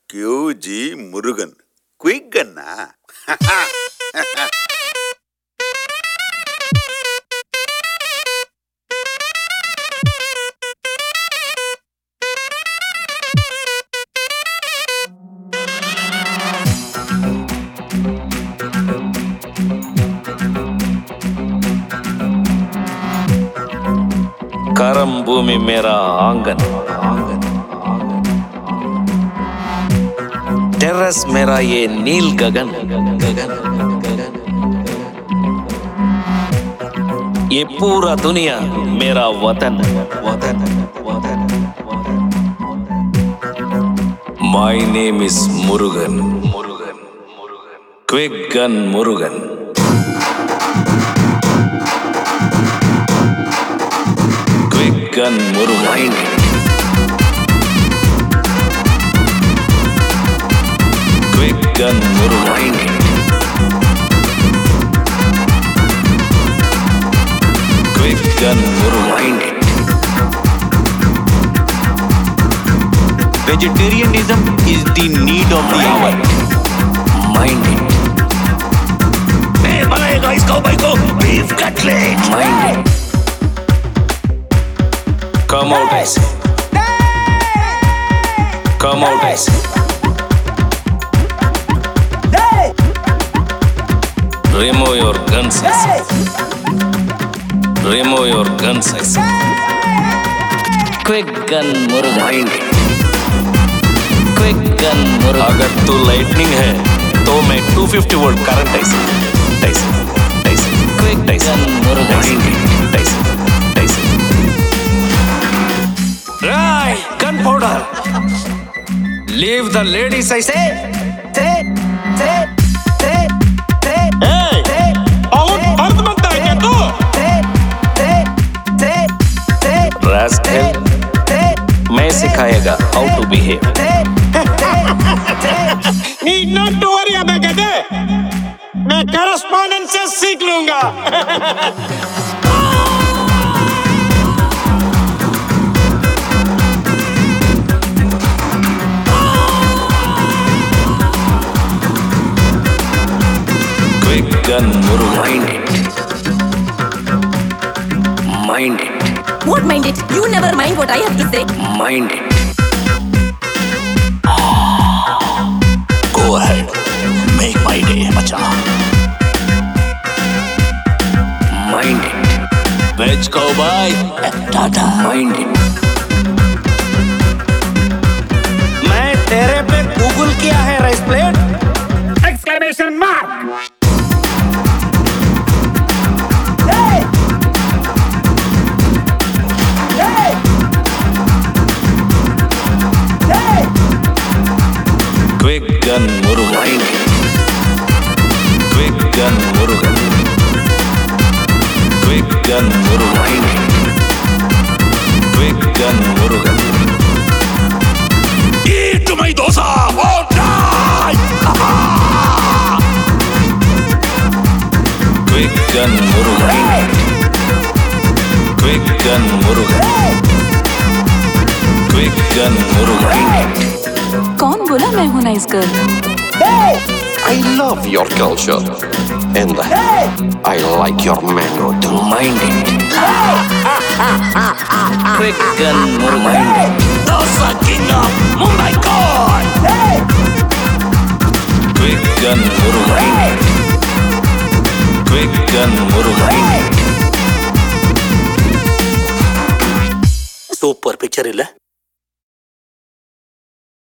QG Murugan quick கன்னா. करम भूमि मेरा आंगन, टेरेस मेरा ये नील गगन, ये पूरा दुनिया मेरा वतन, My name is Murugan, Quick Gun Murugan. Gun Murugan. Quick Gun Murugan. Quick Gun Murugan. Vegetarianism is the need of the hour. Mind it. मैं बनाएगा इस कौबॉय को beef cutlet. Mind it. Come out, I say. Come out, I say. Remove your guns, I say. Remove your guns, I say. Quick Gun Murugan. Quick Gun Murugan. अगर तू lightning है तो मैं 250 volt current ऐसे Quick Gun Murugan. Right, gunpowder. Leave the ladies, I say. Hey, बहुत मर्द बनता है क्या तू? Rascal, मैं सिखाएगा how to behave. Need not to worry about गधे. मैं correspondence से सीख लूँगा. Quick Gun Murugan. Mind it. What mind it? You never mind what I have to say. Mind it. Go ahead. Make my day, macha. Mind it. Veg cowboy. Tata. Mind it. मैं तेरे पे Google किया है rice plate. Exclamation mark. Quick Gun Murugan. Quick Gun Murugan. Quick Gun Murugan. Quick Gun Murugan. Eat my dosa or die. Quick Gun Murugan. Quick Gun Murugan. Quick Gun Murugan. कौन बोला मैं हूँ nice girl? I love your culture and I like your mango too. Mind it. Quick Gun Murugan. Dosa king of Mumbai God. Quick Gun Murugan. Quick Gun Murugan. Super picture, illa?